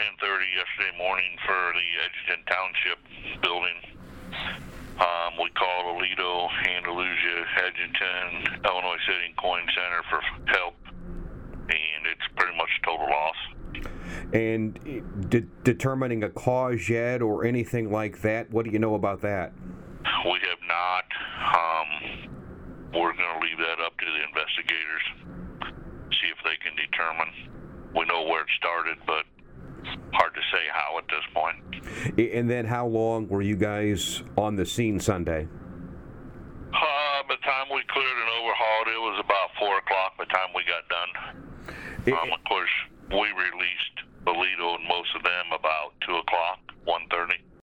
10:30 yesterday morning for the Edgerton Township building. We called Aledo, Andalusia, Edgerton, Illinois City and Coin Center for help, and it's pretty much total loss. And determining a cause yet or anything like that, what do you know about that? We have not. We're going to leave that up to the investigators, see if they can determine. We know where it started, but hard to say how at this point. And then how long were you guys on the scene Sunday? By the time we cleared and overhauled, it was about 4 o'clock by the time we got done. Of course, we released Aledo and most of them about 2 o'clock, 1:30.